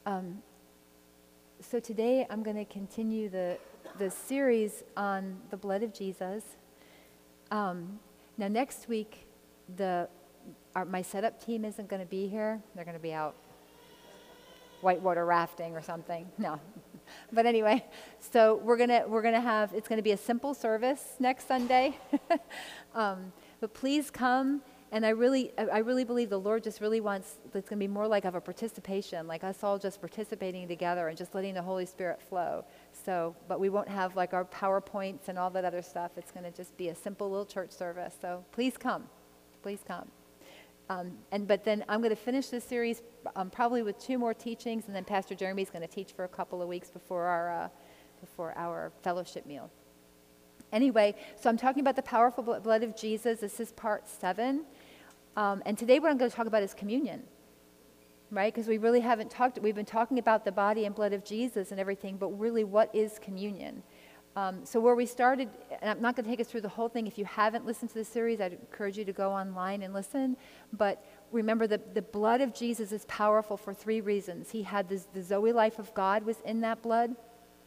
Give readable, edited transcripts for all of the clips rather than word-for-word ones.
So today I'm going to continue the series on the blood of Jesus. Now next week, my setup team isn't going to be here. They're going to be out whitewater rafting or something. No, but anyway, so we're gonna have, it's going to be a simple service next Sunday. But please come. And I really believe the Lord just really wants, it's going to be more like of a participation, like us all just participating together and just letting the Holy Spirit flow. So, but we won't have like our PowerPoints and all that other stuff. It's going to just be a simple little church service. So please come. Please come. But then I'm going to finish this series probably with 2 more teachings, and then Pastor Jeremy's going to teach for a couple of weeks before our fellowship meal. Anyway, so I'm talking about the powerful blood of Jesus. This is part 7. And today what I'm going to talk about is communion, right? Because we really haven't talked, we've been talking about the body and blood of Jesus and everything, but really what is communion? So where we started, and I'm not going to take us through the whole thing. If you haven't listened to the series, I'd encourage you to go online and listen. But remember, the blood of Jesus is powerful for 3 reasons. He had the Zoe life of God was in that blood.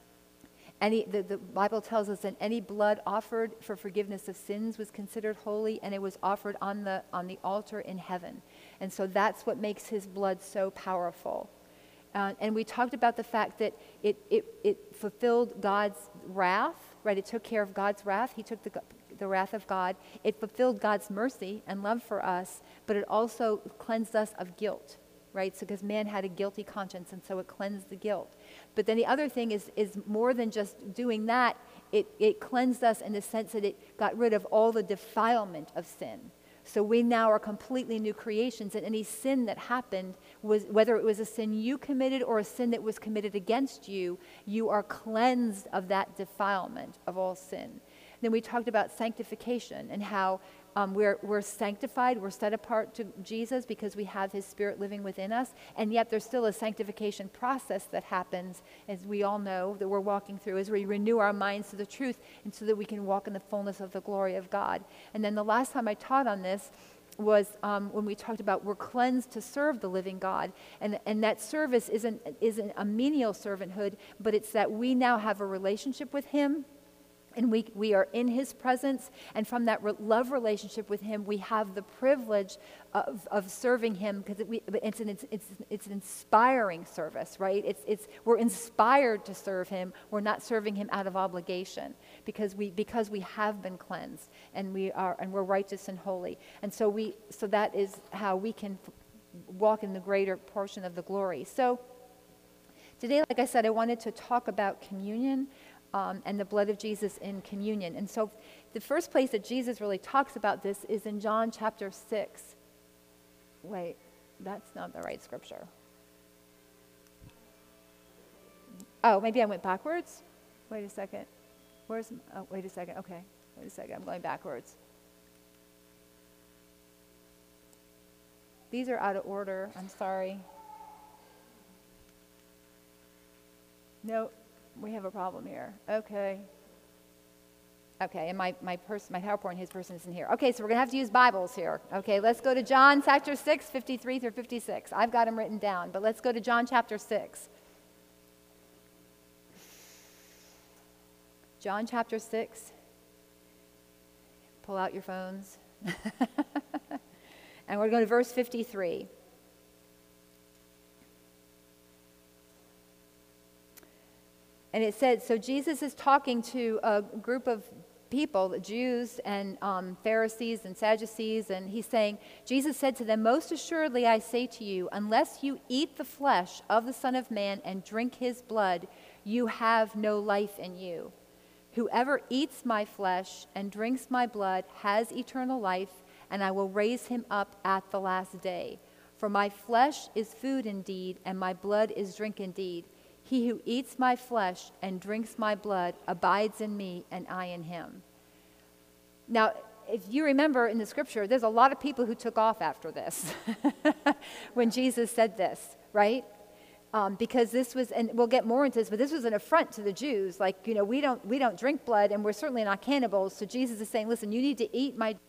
The Bible tells us that any blood offered for forgiveness of sins was considered holy, and it was offered on the altar in heaven. And so that's what makes his blood so powerful. And we talked about the fact that it fulfilled God's wrath, right? It took care of God's wrath. He took the wrath of God. It fulfilled God's mercy and love for us, but it also cleansed us of guilt. Right? So because man had a guilty conscience, and so it cleansed the guilt. But then the other thing is more than just doing that, it cleansed us in the sense that it got rid of all the defilement of sin. So we now are completely new creations, and any sin that happened, whether it was a sin you committed or a sin that was committed against you, you are cleansed of that defilement of all sin. Then we talked about sanctification and how we're sanctified, we're set apart to Jesus because we have his Spirit living within us, and yet there's still a sanctification process that happens, as we all know, that we're walking through as we renew our minds to the truth, and so that we can walk in the fullness of the glory of God. And then the last time I taught on this was when we talked about we're cleansed to serve the living God, and that service isn't a menial servanthood, but it's that we now have a relationship with him. And we are in his presence, and from that love relationship with him, we have the privilege of serving him, because it's an inspiring service, right? We're inspired to serve him. We're not serving him out of obligation, because we have been cleansed, and we're righteous and holy, and so that is how we can walk in the greater portion of the glory. So today, like I said, I wanted to talk about communion. And the blood of Jesus in communion. And so the first place that Jesus really talks about this is in John chapter 6. Wait, that's not the right scripture. Oh, maybe I went backwards? Wait a second. Wait a second. Okay, wait a second. I'm going backwards. These are out of order. I'm sorry. No. We have a problem here. Okay, and my PowerPoint, his person isn't here. Okay, so we're going to have to use Bibles here. Okay, let's go to John chapter 6, 53 through 56. I've got them written down, but let's go to John chapter 6. John chapter 6. Pull out your phones. And we're going to verse 53. And it said, so Jesus is talking to a group of people, the Jews and Pharisees and Sadducees, and he's saying, Jesus said to them, most assuredly I say to you, unless you eat the flesh of the Son of Man and drink his blood, you have no life in you. Whoever eats my flesh and drinks my blood has eternal life, and I will raise him up at the last day. For my flesh is food indeed, and my blood is drink indeed. He who eats my flesh and drinks my blood abides in me, and I in him. Now, if you remember in the scripture, there's a lot of people who took off after this when Jesus said this, right? Because this was, and we'll get more into this, but this was an affront to the Jews. Like, we don't drink blood, and we're certainly not cannibals. So Jesus is saying, listen, you need to eat my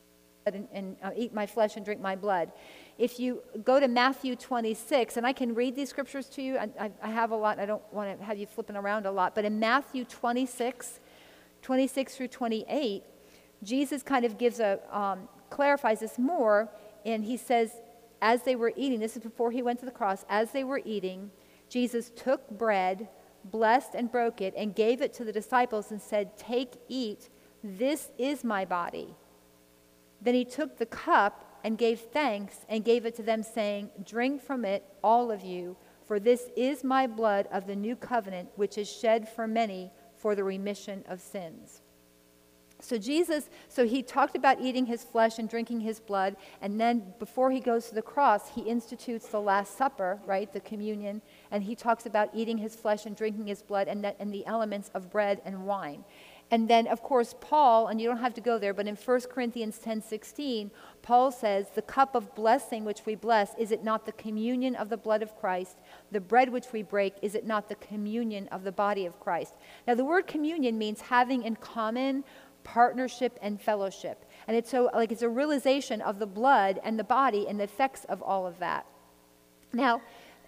and eat my flesh and drink my blood. If you go to Matthew 26, and I can read these scriptures to you. I have a lot. I don't want to have you flipping around a lot. But in Matthew 26 through 28, Jesus kind of clarifies this more. And he says, as they were eating, this is before he went to the cross, as they were eating, Jesus took bread, blessed and broke it, and gave it to the disciples and said, "Take, eat, this is my body." Then he took the cup and gave thanks and gave it to them, saying, "Drink from it, all of you, for this is my blood of the new covenant, which is shed for many for the remission of sins." So he talked about eating his flesh and drinking his blood, and then before he goes to the cross, he institutes the Last Supper, right, the communion, and he talks about eating his flesh and drinking his blood and the elements of bread and wine. And then, of course, Paul, and you don't have to go there, but in 1 Corinthians 10:16, Paul says, "The cup of blessing which we bless, is it not the communion of the blood of Christ? The bread which we break, is it not the communion of the body of Christ?" Now, the word communion means having in common, partnership, and fellowship. And it's a realization of the blood and the body and the effects of all of that. Now,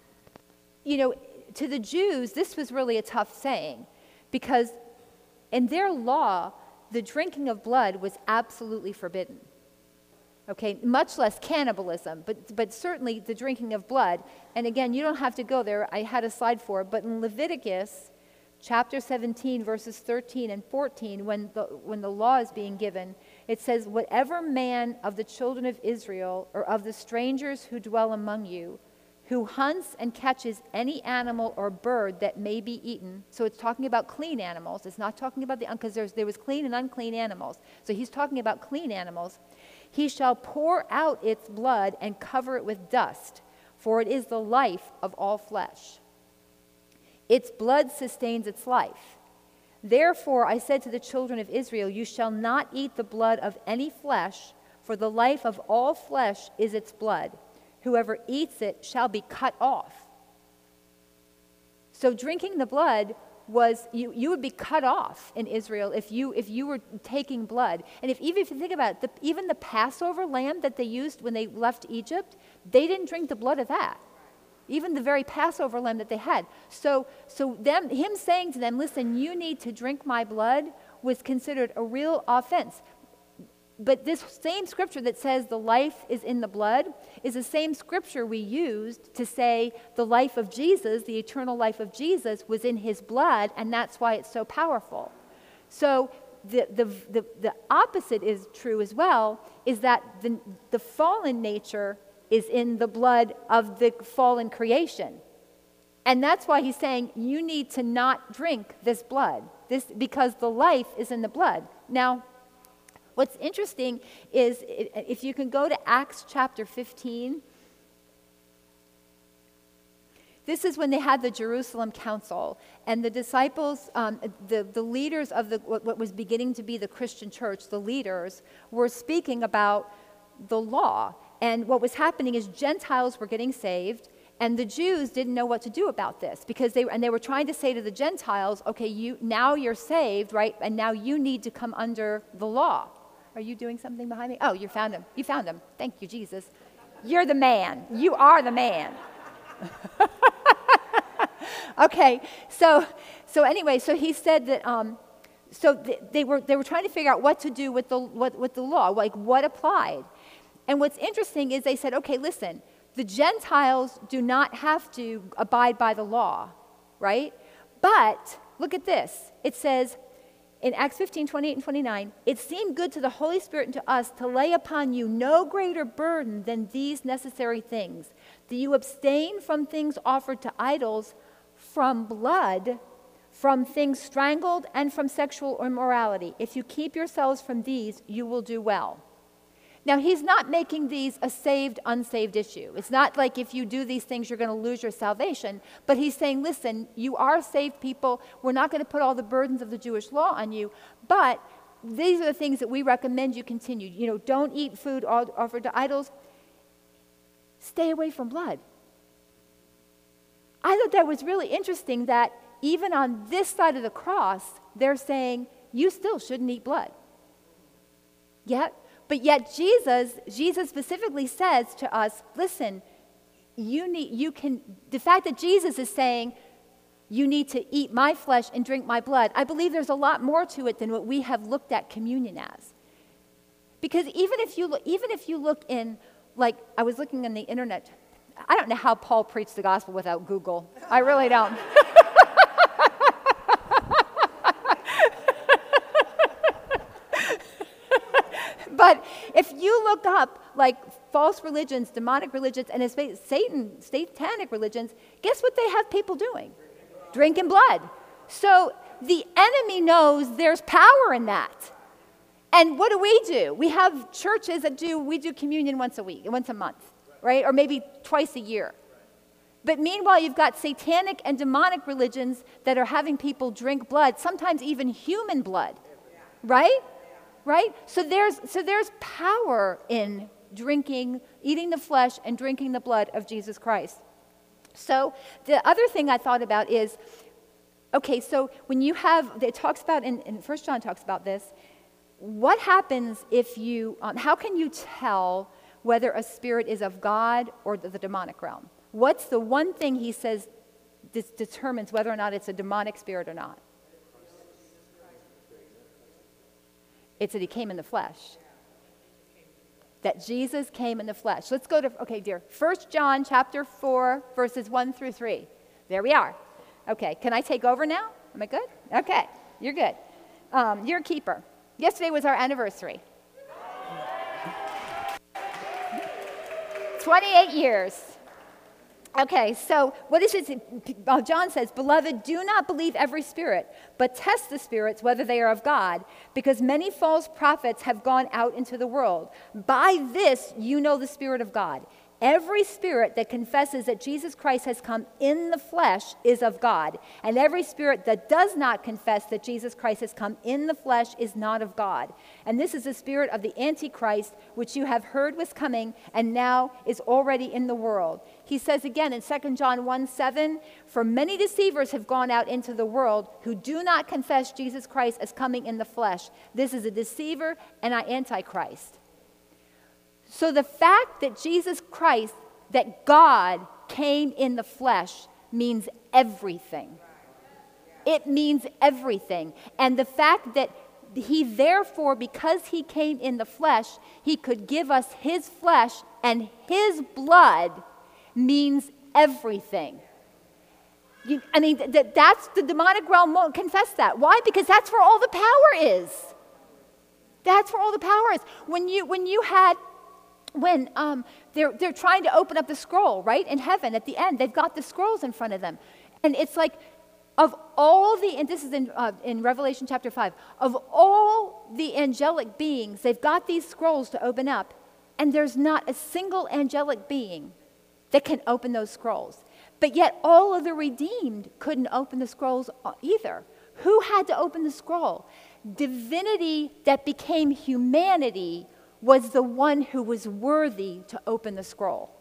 to the Jews, this was really a tough saying, because in their law, the drinking of blood was absolutely forbidden. Okay, much less cannibalism, but certainly the drinking of blood. And again, you don't have to go there. I had a slide for it, but in Leviticus chapter 17, verses 13 and 14, when the law is being given, it says, "Whatever man of the children of Israel or of the strangers who dwell among you, who hunts and catches any animal or bird that may be eaten," so it's talking about clean animals. It's not talking about because there was clean and unclean animals. So he's talking about clean animals. "He shall pour out its blood and cover it with dust, for it is the life of all flesh. Its blood sustains its life. Therefore I said to the children of Israel, you shall not eat the blood of any flesh, for the life of all flesh is its blood. Whoever eats it shall be cut off." So drinking the blood was, you would be cut off in Israel if you were taking blood. And even if you think about it, even the Passover lamb that they used when they left Egypt, they didn't drink the blood of that. Even the very Passover lamb that they had. So him saying to them, "Listen, you need to drink my blood," was considered a real offense. But this same scripture that says the life is in the blood is the same scripture we used to say the life of Jesus, the eternal life of Jesus, was in his blood, and that's why it's so powerful. So the opposite is true as well, is that the fallen nature is in the blood of the fallen creation. And that's why he's saying you need to not drink this blood, because the life is in the blood. Now, what's interesting is if you can go to Acts chapter 15, this is when they had the Jerusalem Council, and the disciples, the leaders of what was beginning to be the Christian church, the leaders, were speaking about the law. And what was happening is Gentiles were getting saved, and the Jews didn't know what to do about this, because they were trying to say to the Gentiles, okay, now you're saved, right? And now you need to come under the law. Are you doing something behind me? Oh, you found him. You found him. Thank you, Jesus. You're the man. You are the man. Okay, so anyway, so he said that. They were trying to figure out what to do with the law, like what applied. And what's interesting is they said, okay, listen, the Gentiles do not have to abide by the law, right? But look at this. It says in Acts 15, 28 and 29, "It seemed good to the Holy Spirit and to us to lay upon you no greater burden than these necessary things, that you abstain from things offered to idols, from blood, from things strangled, and from sexual immorality. If you keep yourselves from these, you will do well." Now, he's not making these a saved, unsaved issue. It's not like if you do these things, you're going to lose your salvation. But he's saying, listen, you are saved people. We're not going to put all the burdens of the Jewish law on you. But these are the things that we recommend you continue. Don't eat food offered to idols. Stay away from blood. I thought that was really interesting that even on this side of the cross, they're saying, you still shouldn't eat blood. Yet, But yet Jesus specifically says to us, listen, the fact that Jesus is saying, you need to eat my flesh and drink my blood, I believe there's a lot more to it than what we have looked at communion as. Because even if you look in, like I was looking on the internet, I don't know how Paul preached the gospel without Google. I really don't. But if you look up like false religions, demonic religions, and satanic religions, guess what they have people doing? Drinking blood. So the enemy knows there's power in that. And what do? We have churches that we do communion once a month, right? Or maybe twice a year. But meanwhile, you've got satanic and demonic religions that are having people drink blood, sometimes even human blood, right? Right? So there's power in eating the flesh and drinking the blood of Jesus Christ. So the other thing I thought about is, okay, so when you have, it talks about, in 1 John talks about this, what happens if how can you tell whether a spirit is of God or the demonic realm? What's the one thing he says determines whether or not it's a demonic spirit or not? It's that he came in the flesh. That Jesus came in the flesh. Let's go to, 1 John chapter 4, verses 1 through 3. There we are. Okay, can I take over now? Am I good? Okay, you're good. You're a keeper. Yesterday was our anniversary. 28 years. Okay, so what is it? John says, "Beloved, do not believe every spirit, but test the spirits whether they are of God, because many false prophets have gone out into the world. By this you know the Spirit of God. Every spirit that confesses that Jesus Christ has come in the flesh is of God, and every spirit that does not confess that Jesus Christ has come in the flesh is not of God. And this is the spirit of the Antichrist, which you have heard was coming and now is already in the world." He says again in 2 John 1:7, "For many deceivers have gone out into the world who do not confess Jesus Christ as coming in the flesh. This is a deceiver and an antichrist." So the fact that Jesus Christ, that God came in the flesh, means everything. It means everything. And the fact that he therefore, because he came in the flesh, he could give us his flesh and his blood means everything. That's the demonic realm won't confess that. Why? Because that's where all the power is. That's where all the power is. They're trying to open up the scroll, right? In heaven, at the end, they've got the scrolls in front of them. And it's like, and this is in Revelation chapter 5, of all the angelic beings, they've got these scrolls to open up, and there's not a single angelic being that can open those scrolls. But yet all of the redeemed couldn't open the scrolls either. Who had to open the scroll? Divinity that became humanity was the one who was worthy to open the scroll.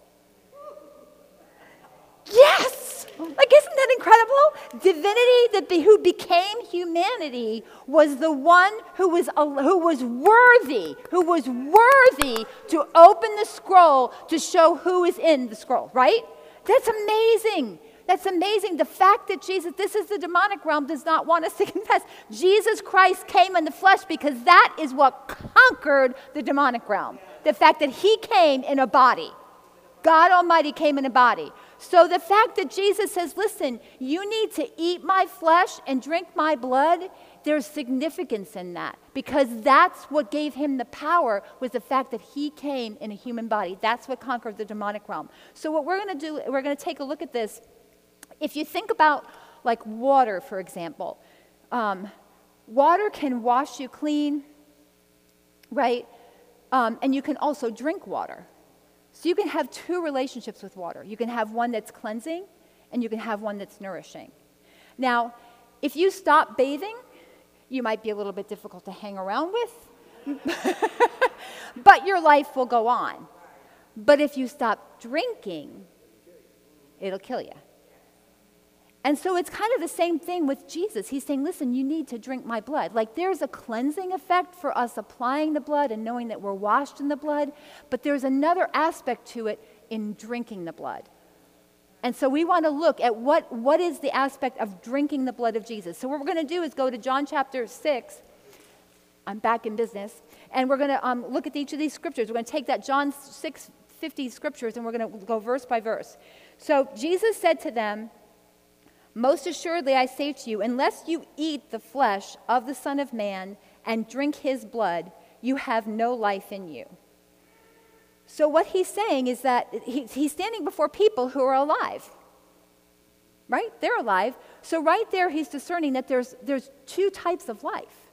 Yes! Like, isn't that incredible? Divinity who became humanity was the one who was worthy to open the scroll to show who is in the scroll, right? That's amazing. That's amazing. The fact that this is the demonic realm, does not want us to confess. Jesus Christ came in the flesh because that is what conquered the demonic realm. The fact that he came in a body. God Almighty came in a body. So the fact that Jesus says, listen, you need to eat my flesh and drink my blood, there's significance in that. Because that's what gave him the power, was the fact that he came in a human body. That's what conquered the demonic realm. So what we're going to do, we're going to take a look at this. If you think about like water, for example, water can wash you clean, right? And you can also drink water. So you can have two relationships with water. You can have one that's cleansing, and you can have one that's nourishing. Now, if you stop bathing, you might be a little bit difficult to hang around with, but your life will go on. But if you stop drinking, it'll kill you. And so it's kind of the same thing with Jesus. He's saying, listen, you need to drink my blood. Like there's a cleansing effect for us applying the blood and knowing that we're washed in the blood, but there's another aspect to it in drinking the blood. And so we want to look at what is the aspect of drinking the blood of Jesus. So what we're going to do is go to John chapter 6. I'm back in business. And we're going to look at each of these scriptures. We're going to take that John 6:50 scriptures and we're going to go verse by verse. So Jesus said to them, most assuredly I say to you, unless you eat the flesh of the Son of Man and drink his blood, you have no life in you. So what he's saying is that he's standing before people who are alive. Right? They're alive. So right there he's discerning that there's two types of life.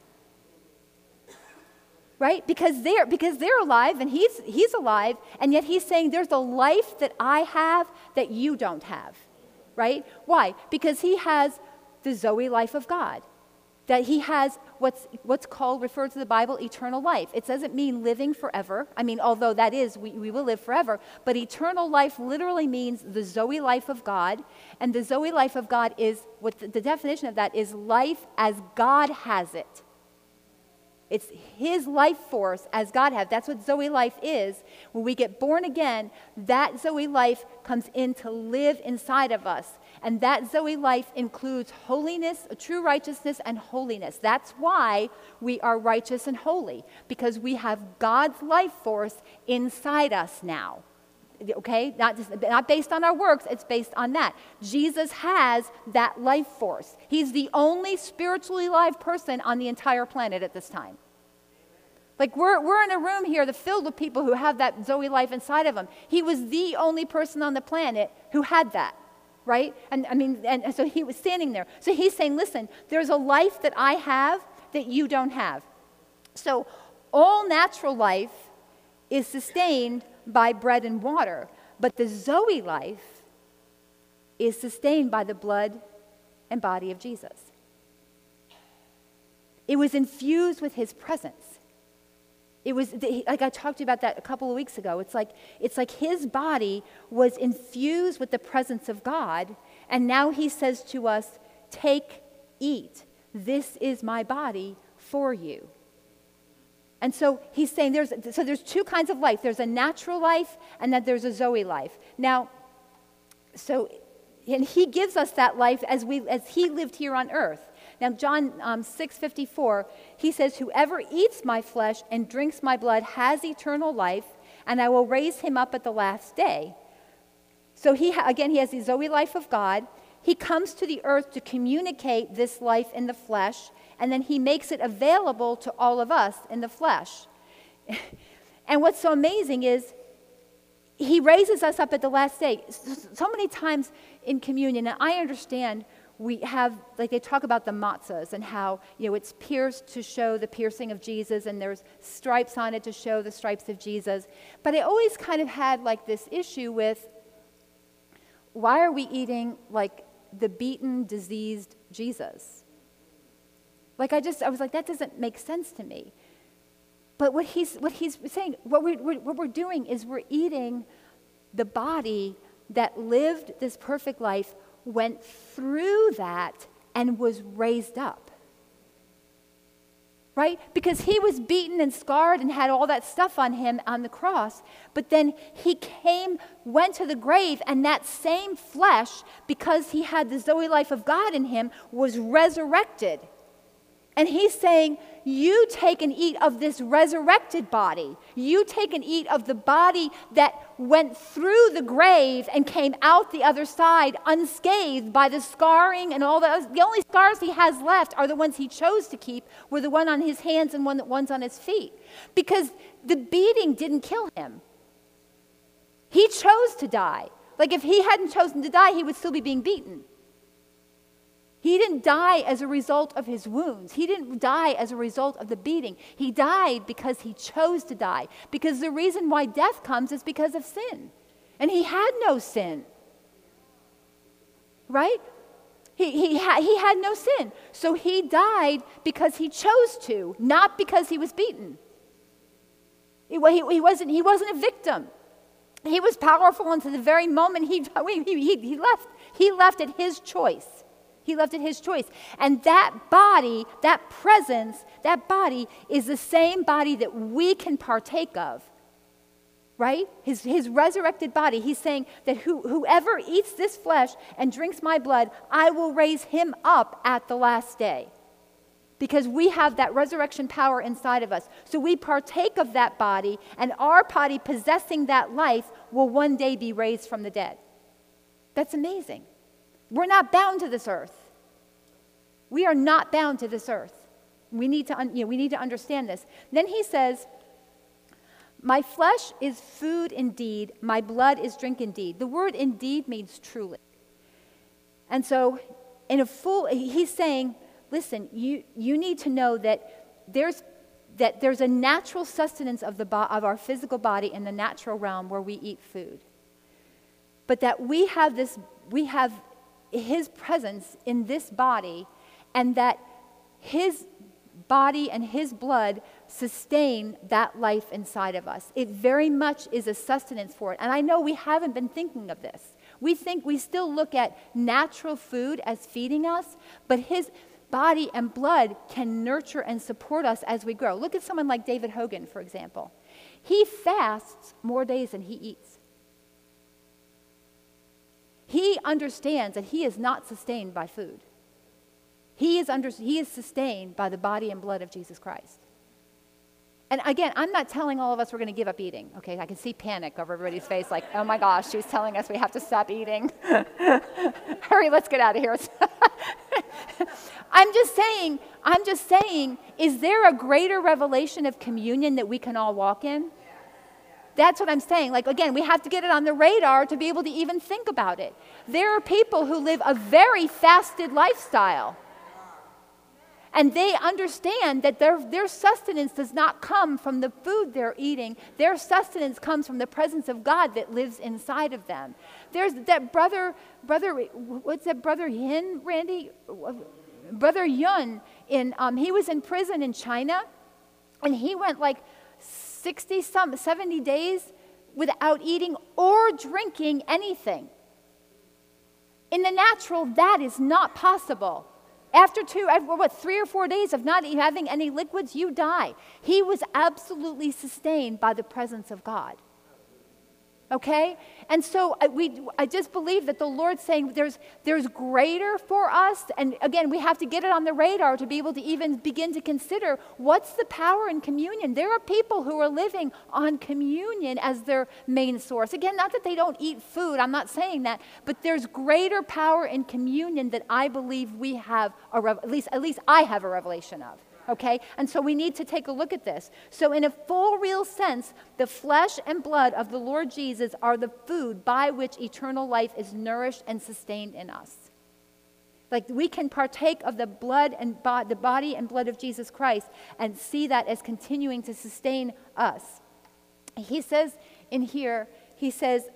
Right? Because they're alive and he's alive, and yet he's saying there's a life that I have that you don't have. Right? Why? Because he has the Zoe life of God. That he has what's called, referred to the Bible, eternal life. It doesn't mean living forever. I mean, although that is, we will live forever. But eternal life literally means the Zoe life of God. And the Zoe life of God is, the definition of that is life as God has it. It's his life force as God has. That's what Zoe life is. When we get born again, that Zoe life comes in to live inside of us. And that Zoe life includes holiness, true righteousness, and holiness. That's why we are righteous and holy, because we have God's life force inside us now. Okay? Not based on our works, it's based on that. Jesus has that life force. He's the only spiritually alive person on the entire planet at this time. Like we're in a room here that's filled with people who have that Zoe life inside of them. He was the only person on the planet who had that, right? And so he was standing there. So he's saying, listen, there's a life that I have that you don't have. So all natural life is sustained by bread and water, but the Zoe life is sustained by the blood and body of Jesus. It was infused with his presence. It was, like I talked to you about that a couple of weeks ago. It's like his body was infused with the presence of God, and now he says to us, take, eat. This is my body for you. And so he's saying there's two kinds of life. There's a natural life and then there's a Zoe life. Now, and he gives us that life as he lived here on earth. Now, John 6:54, he says, whoever eats my flesh and drinks my blood has eternal life, and I will raise him up at the last day. So he has the Zoe life of God. He comes to the earth to communicate this life in the flesh, and then he makes it available to all of us in the flesh. And what's so amazing is he raises us up at the last day. So many times in communion, and I understand we have, like they talk about the matzahs and how, it's pierced to show the piercing of Jesus, and there's stripes on it to show the stripes of Jesus. But I always kind of had like this issue with, why are we eating like the beaten, diseased Jesus? Like I was like, that doesn't make sense to me. But what he's saying, what we're doing is we're eating the body that lived this perfect life, went through that, and was raised up. Right? Because he was beaten and scarred and had all that stuff on him on the cross. But then he went to the grave, and that same flesh, because he had the Zoe life of God in him, was resurrected. And he's saying, you take and eat of this resurrected body. You take and eat of the body that went through the grave and came out the other side unscathed by the scarring and all the only scars he has left are the ones he chose to keep, were the one on his hands and ones on his feet. Because the beating didn't kill him. He chose to die. Like if he hadn't chosen to die, he would still be being beaten. He didn't die as a result of his wounds. He didn't die as a result of the beating. He died because he chose to die. Because the reason why death comes is because of sin. And he had no sin. Right? He had no sin. So he died because he chose to, not because he was beaten. He wasn't a victim. He was powerful until the very moment he left. He left at his choice. He left at his choice. And that body, that presence, that body is the same body that we can partake of. Right? His resurrected body. He's saying that whoever eats this flesh and drinks my blood, I will raise him up at the last day. Because we have that resurrection power inside of us. So we partake of that body, and our body possessing that life will one day be raised from the dead. That's amazing. We're not bound to this earth. We are not bound to this earth. We need to understand this. Then he says, my flesh is food indeed, my blood is drink indeed. The word indeed means truly. And so he's saying, listen, you need to know that there's a natural sustenance of our physical body in the natural realm where we eat food. But that we have his presence in this body, and that his body and his blood sustain that life inside of us. It very much is a sustenance for it. And I know we haven't been thinking of this. We still look at natural food as feeding us, but his body and blood can nurture and support us as we grow. Look at someone like David Hogan, for example. He fasts more days than he eats. He understands that he is not sustained by food. He is sustained by the body and blood of Jesus Christ. And again, I'm not telling all of us we're going to give up eating. Okay, I can see panic over everybody's face, like, oh my gosh, she's telling us we have to stop eating. Hurry, let's get out of here. I'm just saying, is there a greater revelation of communion that we can all walk in? That's what I'm saying. Like, again, we have to get it on the radar to be able to even think about it. There are people who live a very fasted lifestyle. And they understand that their sustenance does not come from the food they're eating. Their sustenance comes from the presence of God that lives inside of them. There's that brother, what's that brother Yin, Randy? Brother Yun, he was in prison in China, and he went like 70 days without eating or drinking anything. In the natural, that is not possible. After 3 or 4 days of not having any liquids, you die. He was absolutely sustained by the presence of God. Okay? And so I just believe that the Lord's saying there's greater for us. And again, we have to get it on the radar to be able to even begin to consider what's the power in communion. There are people who are living on communion as their main source. Again, not that they don't eat food. I'm not saying that. But there's greater power in communion that I believe we have, at least I have a revelation of. Okay? And so we need to take a look at this. So in a full, real sense, the flesh and blood of the Lord Jesus are the food by which eternal life is nourished and sustained in us. Like, we can partake of the blood and the body and blood of Jesus Christ and see that as continuing to sustain us. He says in here, he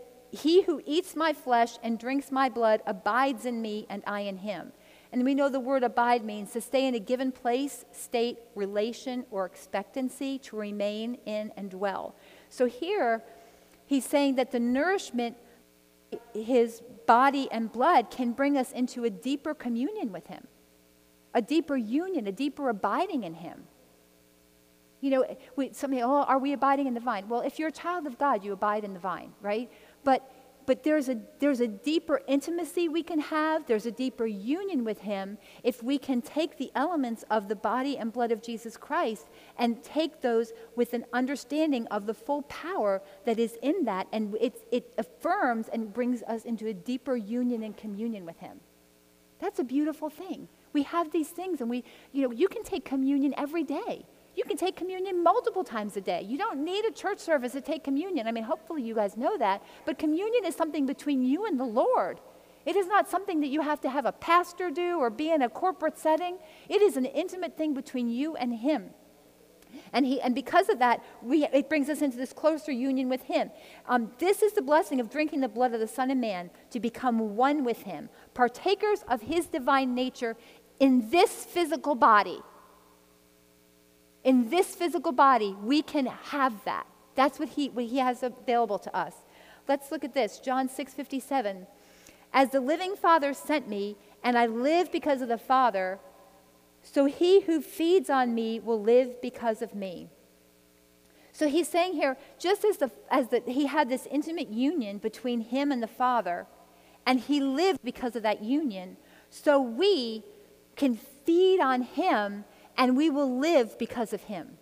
who eats my flesh and drinks my blood abides in me and I in him. And we know the word abide means to stay in a given place, state, relation, or expectancy, to remain in and dwell. So here, he's saying that the nourishment, his body and blood, can bring us into a deeper communion with him, a deeper union, a deeper abiding in him. You know, are we abiding in the vine? Well, if you're a child of God, you abide in the vine, right? But there's a deeper intimacy we can have. There's a deeper union with him if we can take the elements of the body and blood of Jesus Christ and take those with an understanding of the full power that is in that, and it affirms and brings us into a deeper union and communion with him. That's a beautiful thing. We have these things, and you can take communion every day. You can take communion multiple times a day. You don't need a church service to take communion. I mean, hopefully you guys know that. But communion is something between you and the Lord. It is not something that you have to have a pastor do or be in a corporate setting. It is an intimate thing between you and him. And because of that, it brings us into this closer union with him. This is the blessing of drinking the blood of the Son of Man, to become one with him, partakers of his divine nature in this physical body. In this physical body, we can have that. That's what he has available to us. Let's look at this. John 6:57. As the living Father sent me, and I live because of the Father, so he who feeds on me will live because of me. So he's saying here, just as he had this intimate union between him and the Father, and he lived because of that union, so we can feed on him and we will live because of him.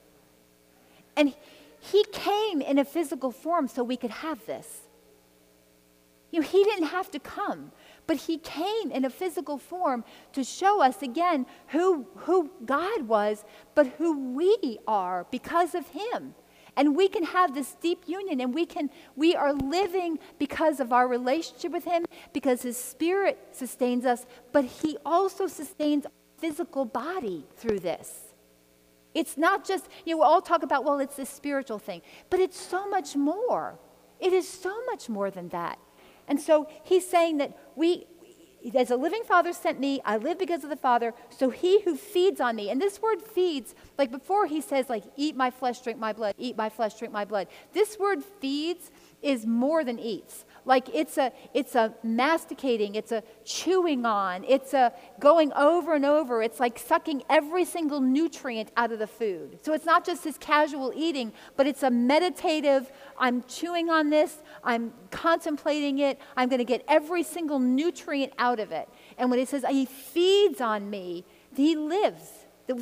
And he came in a physical form so we could have this. You know, he didn't have to come, but he came in a physical form to show us again who God was, but who we are because of him. And we can have this deep union, and we are living because of our relationship with him, because his Spirit sustains us, but he also sustains our physical body through this. It's not just, we all talk about, well, it's this spiritual thing, but it's so much more. It is so much more than that. And so he's saying that as a living Father sent me, I live because of the Father, so he who feeds on me. And this word feeds, like before he says, like, eat my flesh, drink my blood, eat my flesh, drink my blood. This word feeds is more than eats. Like it's a masticating, it's a chewing on, it's a going over and over. It's like sucking every single nutrient out of the food. So it's not just this casual eating, but it's a meditative, I'm chewing on this, I'm contemplating it, I'm going to get every single nutrient out of it. And when it says he feeds on me, he lives.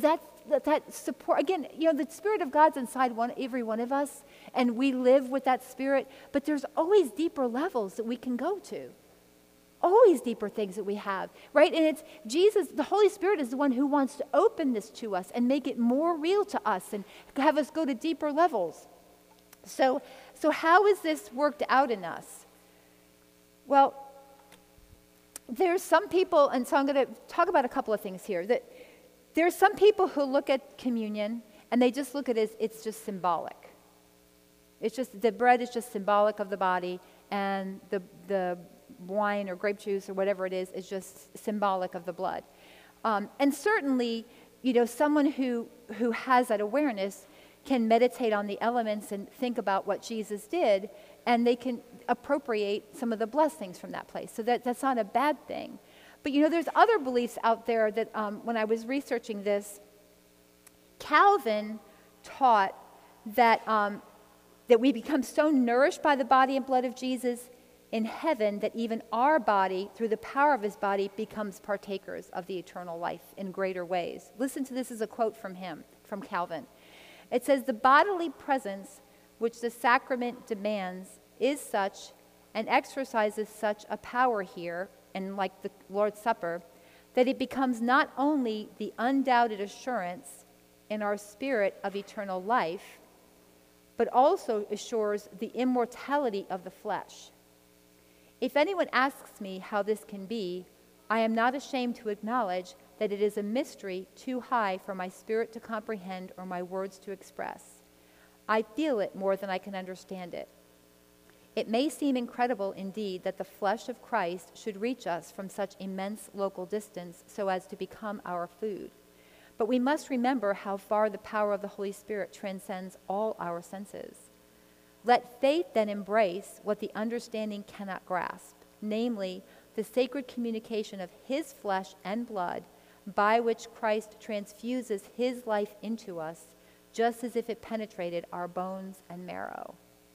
That support, again, the Spirit of God's inside every one of us, and we live with that Spirit, but there's always deeper levels that we can go to. Always deeper things that we have, right? And it's Jesus, the Holy Spirit is the one who wants to open this to us and make it more real to us and have us go to deeper levels. So how is this worked out in us? Well, there's some people, and so I'm going to talk about a couple of things here, that there's some people who look at communion and they just look at it as it's just symbolic. It's just, the bread is just symbolic of the body, and the wine or grape juice or whatever it is just symbolic of the blood. And certainly, someone who has that awareness can meditate on the elements and think about what Jesus did, and they can appropriate some of the blessings from that place. So that's not a bad thing. But there's other beliefs out there that when I was researching this, Calvin taught that that we become so nourished by the body and blood of Jesus in heaven that even our body, through the power of his body, becomes partakers of the eternal life in greater ways. Listen to this as a quote from him, from Calvin. It says, "The bodily presence which the sacrament demands is such and exercises such a power here," and like the Lord's Supper, "that it becomes not only the undoubted assurance in our spirit of eternal life, but also assures the immortality of the flesh. If anyone asks me how this can be, I am not ashamed to acknowledge that it is a mystery too high for my spirit to comprehend or my words to express. I feel it more than I can understand it. It may seem incredible indeed that the flesh of Christ should reach us from such immense local distance so as to become our food. But we must remember how far the power of the Holy Spirit transcends all our senses. Let faith then embrace what the understanding cannot grasp, namely the sacred communication of his flesh and blood, by which Christ transfuses his life into us, just as if it penetrated our bones and marrow."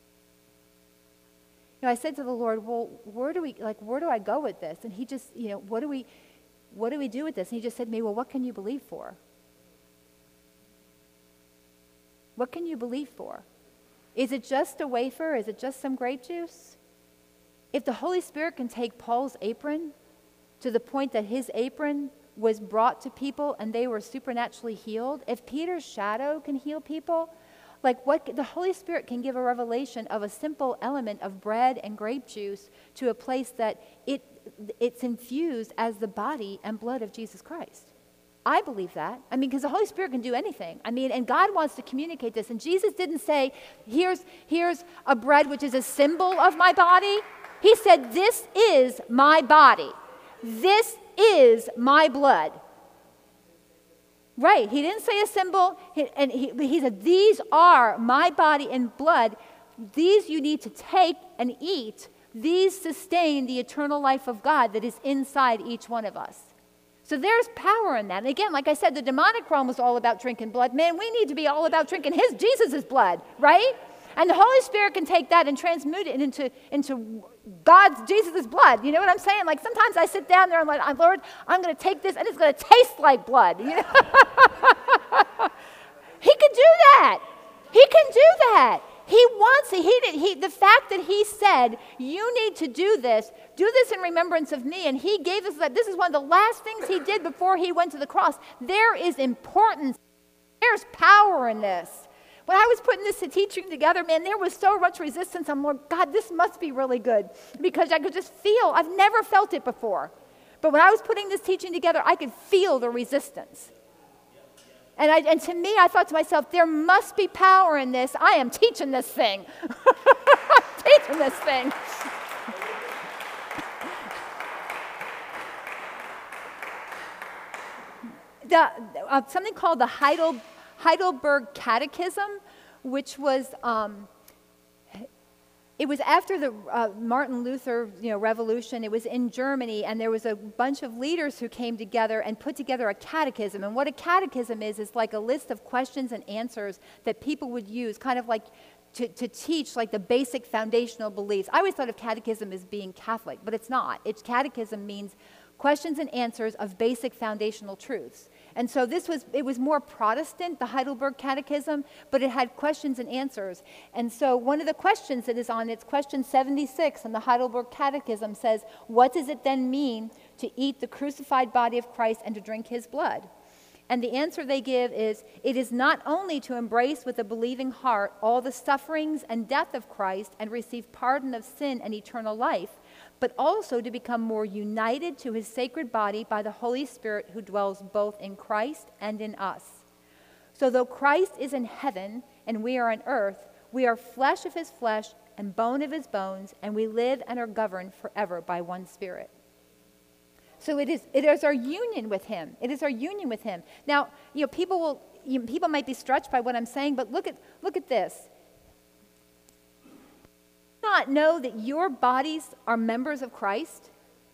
I said to the Lord, well, where do I go with this? And he just, what do we do with this? And he just said to me, well, what can you believe for? What can you believe for? Is it just a wafer? Is it just some grape juice? If the Holy Spirit can take Paul's apron to the point that his apron was brought to people and they were supernaturally healed, if Peter's shadow can heal people, what the Holy Spirit can give a revelation of a simple element of bread and grape juice to a place that it's infused as the body and blood of Jesus Christ. I believe that. Because the Holy Spirit can do anything. And God wants to communicate this. And Jesus didn't say, here's a bread which is a symbol of my body. He said, this is my body. This is my blood. Right. He didn't say a symbol. He said, these are my body and blood these you need to take and eat. These sustain the eternal life of God that is inside each one of us. So there's power in that. And again, like I said, the demonic realm was all about drinking blood. Man, we need to be all about drinking Jesus' blood, right? And the Holy Spirit can take that and transmute it into Jesus' blood. You know what I'm saying? Like sometimes I sit down there and I'm like, Lord, I'm going to take this and it's going to taste like blood. You know? He can do that. He can do that. He wants it. The fact that he said, you need to do this in remembrance of me, and he gave us that. This is one of the last things he did before he went to the cross. There is importance. There's power in this. When I was putting this teaching together, man, there was so much resistance. I'm like, God, this must be really good, because I could just feel, I've never felt it before. But when I was putting this teaching together, I could feel the resistance. And to me, I thought to myself, there must be power in this. I am teaching this thing. Teaching this thing. Something called the Heidelberg Catechism, which was it was after the Martin Luther revolution. It was in Germany, and there was a bunch of leaders who came together and put together a catechism. And what a catechism is like a list of questions and answers that people would use, kind of like to teach like the basic foundational beliefs. I always thought of catechism as being Catholic, but it's not. Catechism means questions and answers of basic foundational truths. And so it was more Protestant, the Heidelberg Catechism, but it had questions and answers. And so one of the questions that is on it's question 76 in the Heidelberg Catechism says, what does it then mean to eat the crucified body of Christ and to drink his blood? And the answer they give is, it is not only to embrace with a believing heart all the sufferings and death of Christ and receive pardon of sin and eternal life, but also to become more united to his sacred body by the Holy Spirit who dwells both in Christ and in us. So though Christ is in heaven and we are on earth, we are flesh of his flesh and bone of his bones, and we live and are governed forever by one Spirit. So it is our union with him. It is our union with him. Now, people might be stretched by what I'm saying, but look at this. Not know that your bodies are members of Christ?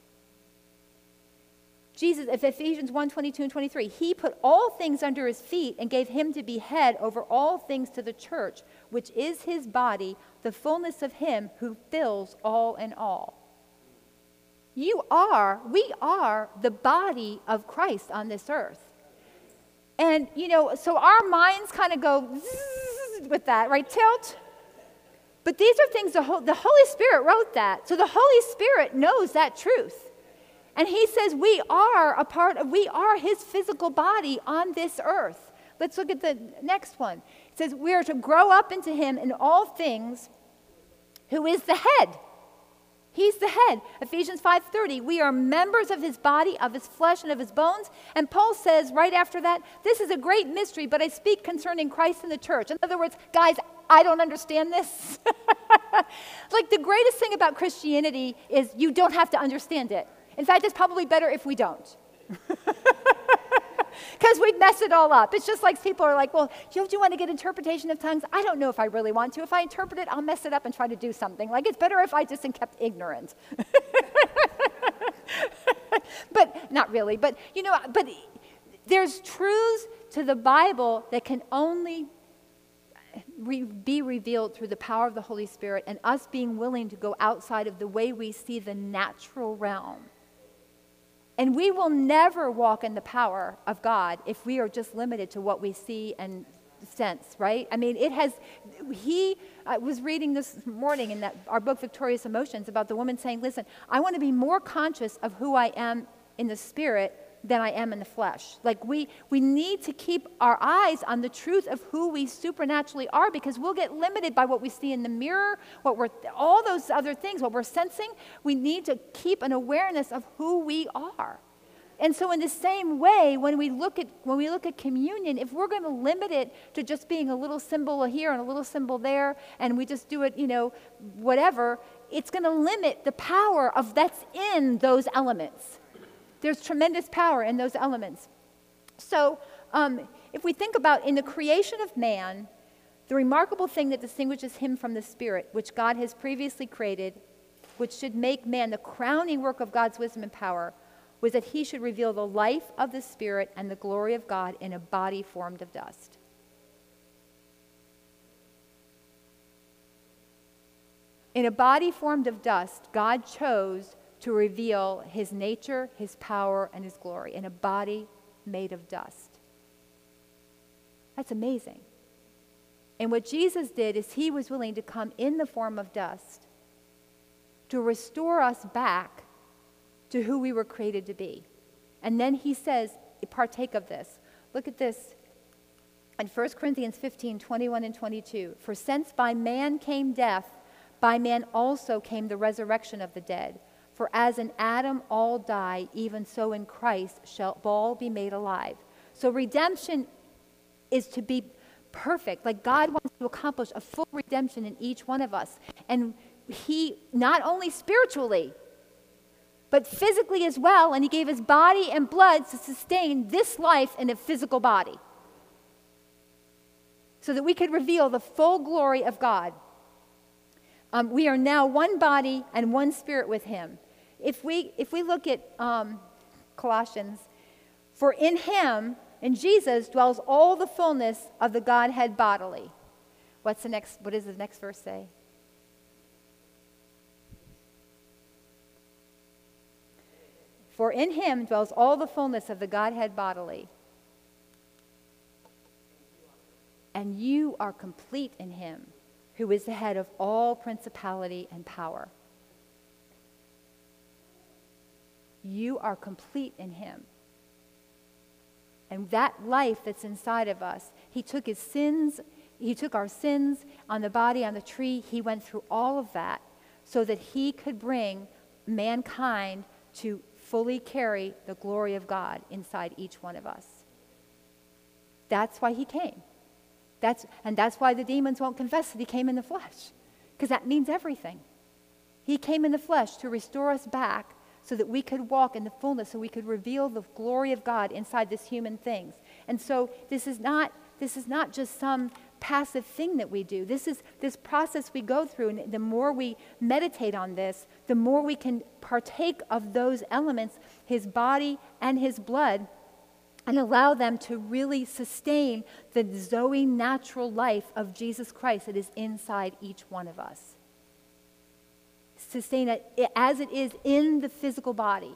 Jesus, if Ephesians 1, 22 and 23, he put all things under his feet and gave him to be head over all things to the church, which is his body, the fullness of him who fills all in all. We are the body of Christ on this earth. And, so our minds kind of go with that, right? Tilt. But these are things the Holy Spirit wrote that. So the Holy Spirit knows that truth. And he says we are his physical body on this earth. Let's look at the next one. It says we are to grow up into him in all things, who is the head. He's the head. Ephesians 5:30, we are members of his body, of his flesh, and of his bones. And Paul says right after that, this is a great mystery, but I speak concerning Christ and the church. In other words, guys, I don't understand this. Like the greatest thing about Christianity is you don't have to understand it. In fact, it's probably better if we don't. Because we'd mess it all up. It's just like people are like, well, do you want to get interpretation of tongues? I don't know if I really want to. If I interpret it, I'll mess it up and try to do something. Like, it's better if I just am kept ignorant. But not really. But there's truths to the Bible that can only be revealed through the power of the Holy Spirit and us being willing to go outside of the way we see the natural realm. And we will never walk in the power of God if we are just limited to what we see and sense, right? I mean, I was reading this morning in our book, Victorious Emotions, about the woman saying, listen, I want to be more conscious of who I am in the spirit than I am in the flesh. Like we need to keep our eyes on the truth of who we supernaturally are, because we'll get limited by what we see in the mirror, all those other things, what we're sensing. We need to keep an awareness of who we are. And so in the same way, when we look at communion, if we're going to limit it to just being a little symbol here and a little symbol there, and we just do it, whatever, it's going to limit the power of that's in those elements. There's tremendous power in those elements. So if we think about in the creation of man, The remarkable thing that distinguishes him from the Spirit, which God has previously created, which should make man the crowning work of God's wisdom and power, was that he should reveal the life of the Spirit and the glory of God in a body formed of dust. In a body formed of dust, God chose to reveal his nature, his power, and his glory in a body made of dust. That's amazing. And what Jesus did is he was willing to come in the form of dust to restore us back to who we were created to be. And then he says, partake of this. Look at this in 1 Corinthians 15, 21 and 22. For since by man came death, by man also came the resurrection of the dead. For as in Adam all die, even so in Christ shall all be made alive. So redemption is to be perfect. Like God wants to accomplish a full redemption in each one of us. And he, not only spiritually, but physically as well, and he gave his body and blood to sustain this life in a physical body, so that we could reveal the full glory of God. We are now one body and one spirit with him. If we look at Colossians, for in him, in Jesus, dwells all the fullness of the Godhead bodily. What does the next verse say? For in him dwells all the fullness of the Godhead bodily. And you are complete in him, who is the head of all principality and power. You are complete in him. And that life that's inside of us, he took his sins, he took our sins on the body, on the tree. He went through all of that so that he could bring mankind to fully carry the glory of God inside each one of us. That's why he came. That's why the demons won't confess that he came in the flesh, because that means everything. He came in the flesh to restore us back so that we could walk in the fullness, so we could reveal the glory of God inside this human things. And so this is not just some passive thing that we do. This is this process we go through, and the more we meditate on this, the more we can partake of those elements, his body and his blood, and allow them to really sustain the Zoe natural life of Jesus Christ that is inside each one of us. Sustain it as it is in the physical body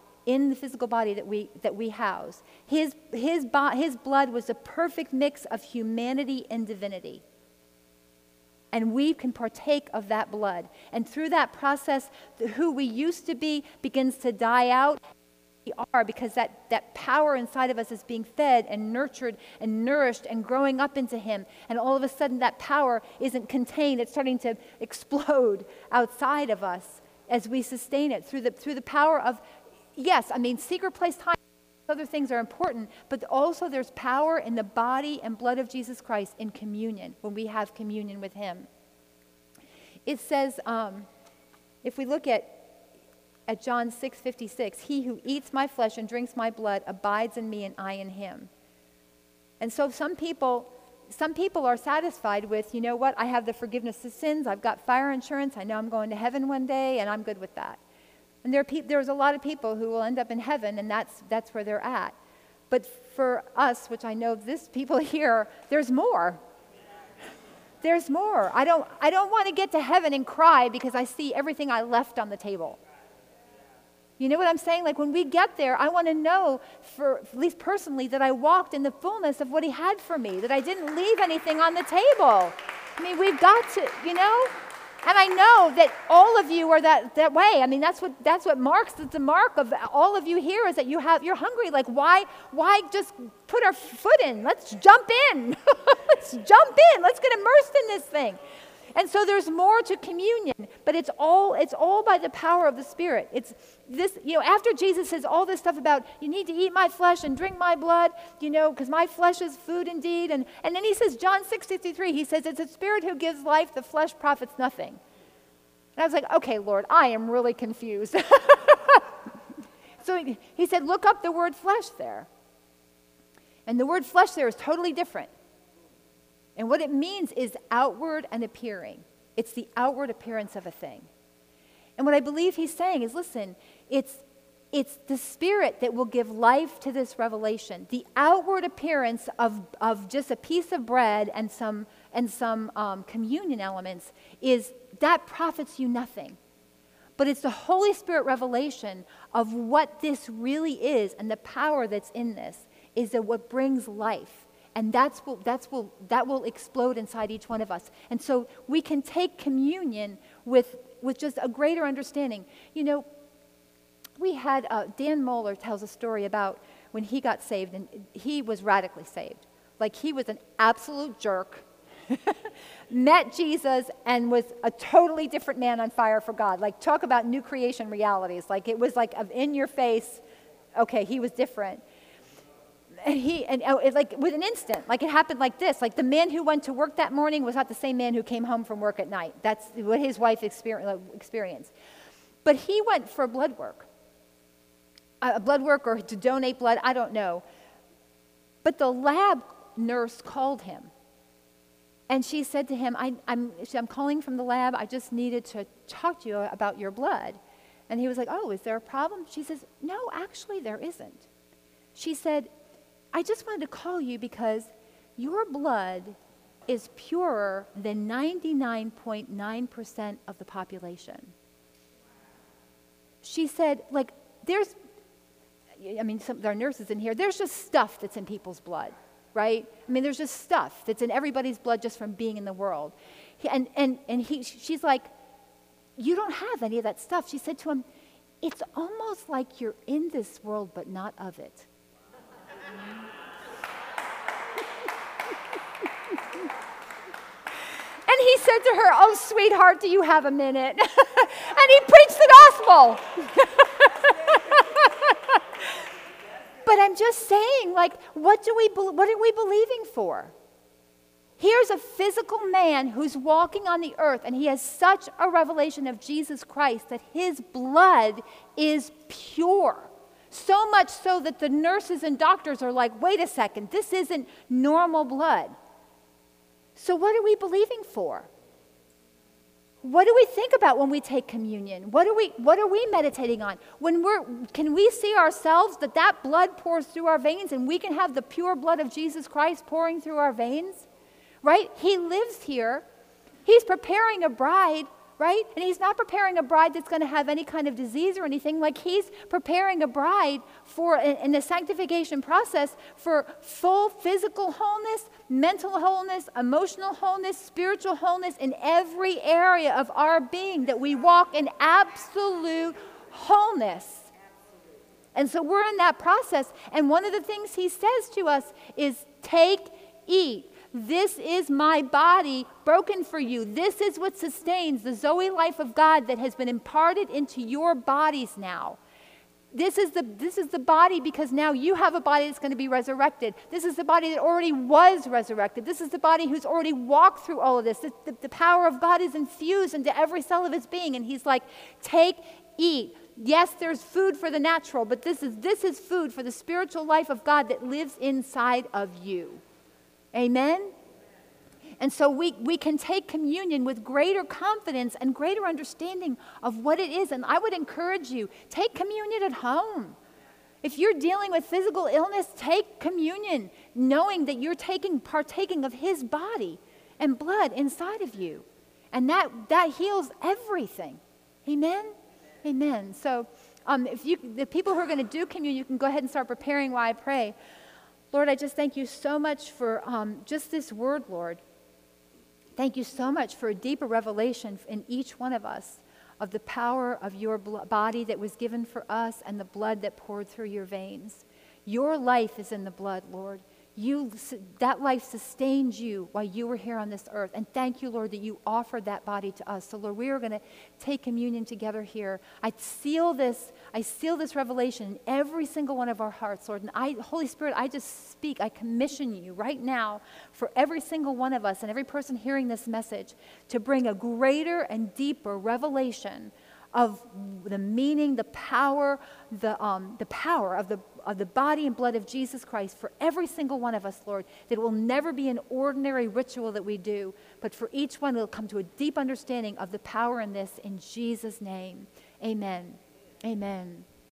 that we house. His blood was a perfect mix of humanity and divinity. And we can partake of that blood. And through that process, who we used to be begins to die out. We are, because that power inside of us is being fed and nurtured and nourished and growing up into him. And all of a sudden that power isn't contained. It's starting to explode outside of us as we sustain it through the power of, yes, I mean, secret place time, other things are important, but also there's power in the body and blood of Jesus Christ in communion, when we have communion with him. It says, if we look at John 6:56, he who eats my flesh and drinks my blood abides in me and I in him. And so some people are satisfied with, you know what, I have the forgiveness of sins, I've got fire insurance, I know I'm going to heaven one day, and I'm good with that. And there's a lot of people who will end up in heaven, and that's where they're at. But for us, which I know this people here, there's more. There's more. I don't want to get to heaven and cry because I see everything I left on the table. You know what I'm saying? Like when we get there, I want to know, at least personally, that I walked in the fullness of what he had for me, that I didn't leave anything on the table. I mean, we've got to, you know? And I know that all of you are that way. I mean, that's what marks the mark of all of you here, is that you're hungry. Like, why just put our foot in? Let's jump in. Let's jump in. Let's get immersed in this thing. And so there's more to communion, but it's all by the power of the Spirit. It's this, you know, after Jesus says all this stuff about you need to eat my flesh and drink my blood, you know, because my flesh is food indeed. And then he says, John 6:53, he says, it's the Spirit who gives life, the flesh profits nothing. And I was like, okay, Lord, I am really confused. So he said, look up the word flesh there. And the word flesh there is totally different. And what it means is outward and appearing. It's the outward appearance of a thing. And what I believe he's saying is, listen, it's the Spirit that will give life to this revelation. The outward appearance of just a piece of bread and some communion elements that profits you nothing. But it's the Holy Spirit revelation of what this really is and the power that's in this is that what brings life. And that will explode inside each one of us. And so we can take communion with just a greater understanding. You know, we had, Dan Mohler tells a story about when he got saved, and he was radically saved. Like, he was an absolute jerk, met Jesus, and was a totally different man on fire for God. Like, talk about new creation realities. Like, it was like in your face, okay, he was different. And like with an instant, like it happened like this. Like the man who went to work that morning was not the same man who came home from work at night. That's what his wife experienced. But he went for blood work or to donate blood, I don't know. But the lab nurse called him. And she said to him, I'm calling from the lab. I just needed to talk to you about your blood. And he was like, oh, is there a problem? She says, no, actually there isn't. She said, I just wanted to call you because your blood is purer than 99.9% of the population. She said, like, there are nurses in here, there's just stuff that's in people's blood, right? I mean, there's just stuff that's in everybody's blood just from being in the world. She's like, you don't have any of that stuff. She said to him, it's almost like you're in this world but not of it. And he said to her, oh, sweetheart, do you have a minute? And he preached the gospel. But I'm just saying, like, what are we believing for? Here's a physical man who's walking on the earth, and he has such a revelation of Jesus Christ that his blood is pure. So much so that the nurses and doctors are like, wait a second, this isn't normal blood. So what are we believing for? What do we think about when we take communion? What are we meditating on? Can we see ourselves that blood pours through our veins and we can have the pure blood of Jesus Christ pouring through our veins? Right? He lives here. He's preparing a bride, right? And he's not preparing a bride that's going to have any kind of disease or anything. Like, he's preparing a bride in the sanctification process for full physical wholeness, mental wholeness, emotional wholeness, spiritual wholeness in every area of our being, that we walk in absolute wholeness. And so we're in that process. And one of the things he says to us is, take, eat. This is my body broken for you. This is what sustains the Zoe life of God that has been imparted into your bodies now. This is the body, because now you have a body that's going to be resurrected. This is the body that already was resurrected. This is the body who's already walked through all of this. The power of God is infused into every cell of its being. And he's like, take, eat. Yes, there's food for the natural, but this is food for the spiritual life of God that lives inside of you. Amen? And so we can take communion with greater confidence and greater understanding of what it is. And I would encourage you, take communion at home. If you're dealing with physical illness, take communion, knowing that you're partaking of his body and blood inside of you. And that heals everything. Amen? Amen. So the people who are going to do communion, you can go ahead and start preparing while I pray. Lord, I just thank you so much for just this word, Lord. Thank you so much for a deeper revelation in each one of us of the power of your body that was given for us and the blood that poured through your veins. Your life is in the blood, Lord. That life sustained you while you were here on this earth. And thank you, Lord, that you offered that body to us. So, Lord, we are going to take communion together here. I seal this revelation in every single one of our hearts, Lord. And Holy Spirit, I just speak, I commission you right now for every single one of us and every person hearing this message to bring a greater and deeper revelation of the meaning, the power of the body and blood of Jesus Christ for every single one of us, Lord, that it will never be an ordinary ritual that we do, but for each one, it'll come to a deep understanding of the power in this in Jesus' name. Amen. Amen.